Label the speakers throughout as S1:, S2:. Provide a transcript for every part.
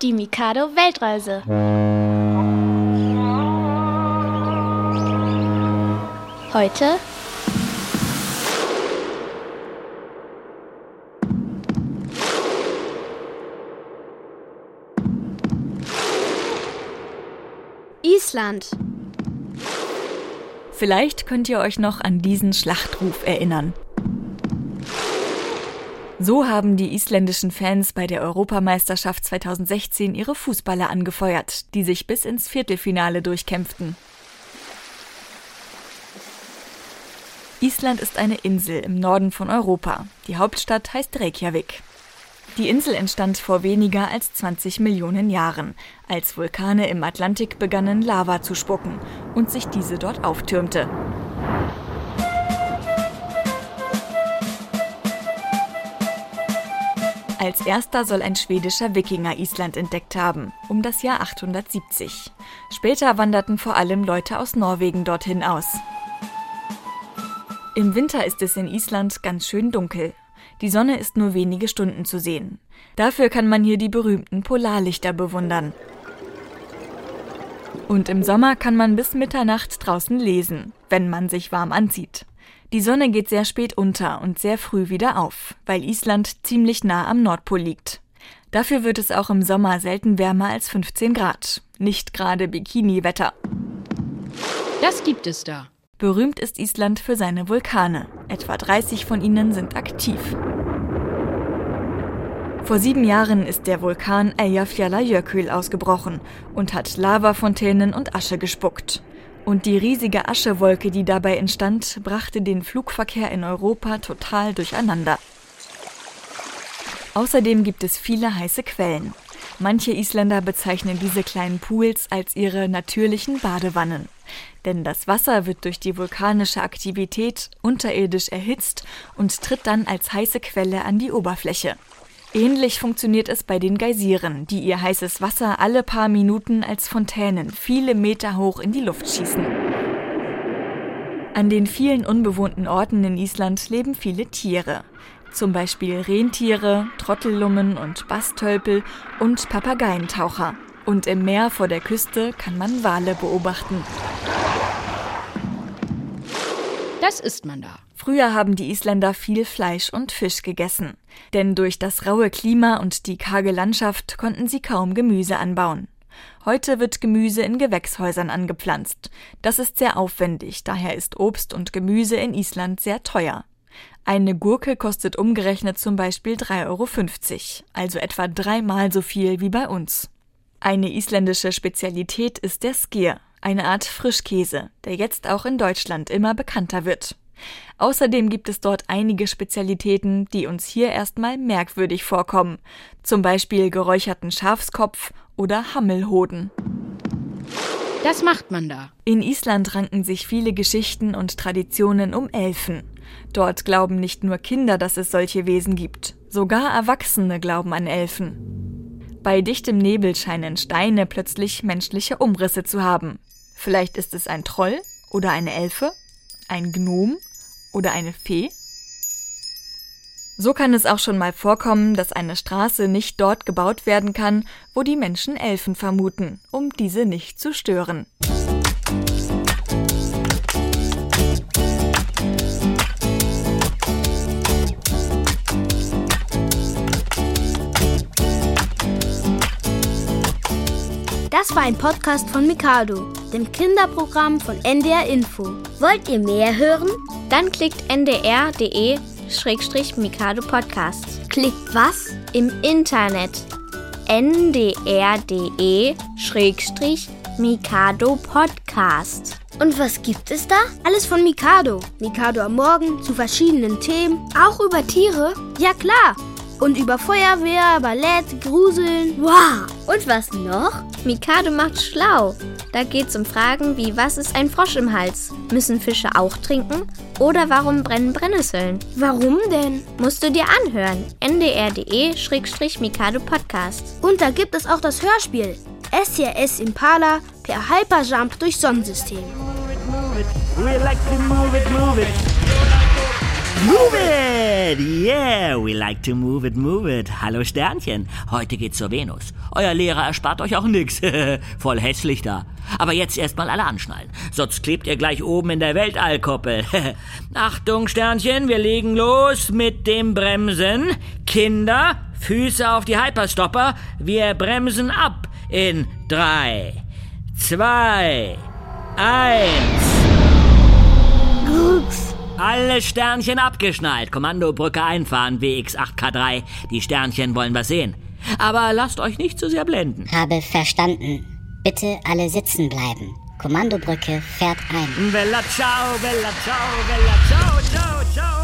S1: Die Mikado-Weltreise. Heute Island.
S2: Vielleicht könnt ihr euch noch an diesen Schlachtruf erinnern. So haben die isländischen Fans bei der Europameisterschaft 2016 ihre Fußballer angefeuert, die sich bis ins Viertelfinale durchkämpften. Island ist eine Insel im Norden von Europa. Die Hauptstadt heißt Reykjavik. Die Insel entstand vor weniger als 20 Millionen Jahren, als Vulkane im Atlantik begannen, Lava zu spucken und sich diese dort auftürmte. Als erster soll ein schwedischer Wikinger Island entdeckt haben, um das Jahr 870. Später wanderten vor allem Leute aus Norwegen dorthin aus. Im Winter ist es in Island ganz schön dunkel. Die Sonne ist nur wenige Stunden zu sehen. Dafür kann man hier die berühmten Polarlichter bewundern. Und im Sommer kann man bis Mitternacht draußen lesen, wenn man sich warm anzieht. Die Sonne geht sehr spät unter und sehr früh wieder auf, weil Island ziemlich nah am Nordpol liegt. Dafür wird es auch im Sommer selten wärmer als 15 Grad. Nicht gerade Bikini-Wetter.
S3: Das gibt es da.
S2: Berühmt ist Island für seine Vulkane. Etwa 30 von ihnen sind aktiv. Vor 7 Jahren ist der Vulkan Eyjafjallajökull ausgebrochen und hat Lavafontänen und Asche gespuckt. Und die riesige Aschewolke, die dabei entstand, brachte den Flugverkehr in Europa total durcheinander. Außerdem gibt es viele heiße Quellen. Manche Isländer bezeichnen diese kleinen Pools als ihre natürlichen Badewannen. Denn das Wasser wird durch die vulkanische Aktivität unterirdisch erhitzt und tritt dann als heiße Quelle an die Oberfläche. Ähnlich funktioniert es bei den Geysiren, die ihr heißes Wasser alle paar Minuten als Fontänen viele Meter hoch in die Luft schießen. An den vielen unbewohnten Orten in Island leben viele Tiere. Zum Beispiel Rentiere, Trottellummen und Bastölpel und Papageientaucher. Und im Meer vor der Küste kann man Wale beobachten.
S3: Das isst man da.
S2: Früher haben die Isländer viel Fleisch und Fisch gegessen. Denn durch das raue Klima und die karge Landschaft konnten sie kaum Gemüse anbauen. Heute wird Gemüse in Gewächshäusern angepflanzt. Das ist sehr aufwendig, daher ist Obst und Gemüse in Island sehr teuer. Eine Gurke kostet umgerechnet zum Beispiel 3,50 €, also etwa 3-mal so viel wie bei uns. Eine isländische Spezialität ist der Skyr, eine Art Frischkäse, der jetzt auch in Deutschland immer bekannter wird. Außerdem gibt es dort einige Spezialitäten, die uns hier erstmal merkwürdig vorkommen, zum Beispiel geräucherten Schafskopf oder Hammelhoden.
S3: Das macht man da.
S2: In Island ranken sich viele Geschichten und Traditionen um Elfen. Dort glauben nicht nur Kinder, dass es solche Wesen gibt, sogar Erwachsene glauben an Elfen. Bei dichtem Nebel scheinen Steine plötzlich menschliche Umrisse zu haben. Vielleicht ist es ein Troll oder eine Elfe, ein Gnom oder eine Fee? So kann es auch schon mal vorkommen, dass eine Straße nicht dort gebaut werden kann, wo die Menschen Elfen vermuten, um diese nicht zu stören.
S1: Das war ein Podcast von Mikado, dem Kinderprogramm von NDR Info. Wollt ihr mehr hören? Dann klickt ndr.de/Mikado-Podcast. Klickt was? Im Internet. ndr.de/Mikado-Podcast. Und was gibt es da? Alles von Mikado. Mikado am Morgen zu verschiedenen Themen. Auch über Tiere? Ja klar. Und über Feuerwehr, Ballett, Gruseln. Wow! Und was noch? Mikado macht schlau. Da geht's um Fragen wie, was ist ein Frosch im Hals? Müssen Fische auch trinken? Oder warum brennen Brennnesseln? Warum denn? Musst du dir anhören. ndr.de/Mikado-Podcast. Und da gibt es auch das Hörspiel. SCS Impala per Hyperjump durch Sonnensystem.
S4: We like to move it, move it. Move it! Yeah, we like to move it. Hallo Sternchen, heute geht's zur Venus. Euer Lehrer erspart euch auch nix. Voll hässlich da. Aber jetzt erstmal alle anschnallen, sonst klebt ihr gleich oben in der Weltallkuppel. Achtung Sternchen, wir legen los mit dem Bremsen. Kinder, Füße auf die Hyperstopper. Wir bremsen ab in 3, 2, 1.
S1: Ups.
S4: Alle Sternchen abgeschnallt. Kommandobrücke einfahren, WX8K3. Die Sternchen wollen was sehen. Aber lasst euch nicht zu sehr blenden.
S5: Habe verstanden. Bitte alle sitzen bleiben. Kommandobrücke fährt ein.
S4: Bella ciao, bella ciao, bella ciao, ciao, ciao.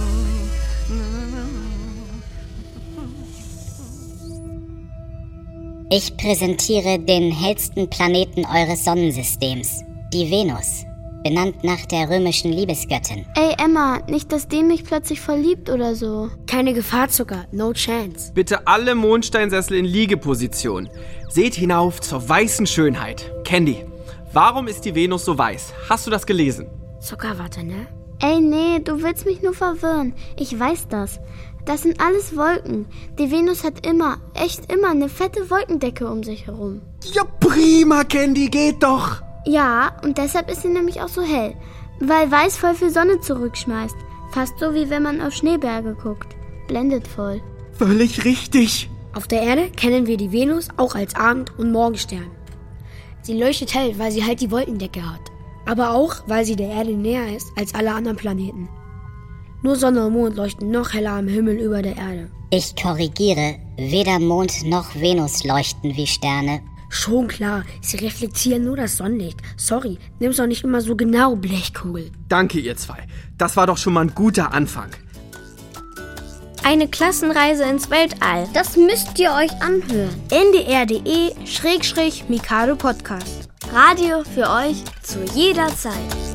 S5: Ich präsentiere den hellsten Planeten eures Sonnensystems, die Venus, benannt nach der römischen Liebesgöttin.
S1: Ey Emma, nicht, dass die mich plötzlich verliebt oder so.
S6: Keine Gefahr, Zucker. No chance.
S7: Bitte alle Mondsteinsessel in Liegeposition. Seht hinauf zur weißen Schönheit. Candy, warum ist die Venus so weiß? Hast du das gelesen?
S6: Zucker, warte, ne?
S1: Ey, nee, du willst mich nur verwirren. Ich weiß das. Das sind alles Wolken. Die Venus hat immer, echt immer, eine fette Wolkendecke um sich herum.
S7: Ja, prima, Candy, geht doch.
S1: Ja, und deshalb ist sie nämlich auch so hell. Weil weiß voll viel Sonne zurückschmeißt. Fast so, wie wenn man auf Schneeberge guckt. Blendet voll.
S7: Völlig richtig.
S6: Auf der Erde kennen wir die Venus auch als Abend- und Morgenstern. Sie leuchtet hell, weil sie halt die Wolkendecke hat. Aber auch, weil sie der Erde näher ist als alle anderen Planeten. Nur Sonne und Mond leuchten noch heller am Himmel über der Erde.
S5: Ich korrigiere, weder Mond noch Venus leuchten wie Sterne.
S6: Schon klar, sie reflektieren nur das Sonnenlicht. Sorry, nimm's doch nicht immer so genau, Blechkugel.
S7: Danke, ihr zwei. Das war doch schon mal ein guter Anfang.
S1: Eine Klassenreise ins Weltall. Das müsst ihr euch anhören. ndr.de/Mikado Podcast. Radio für euch zu jeder Zeit.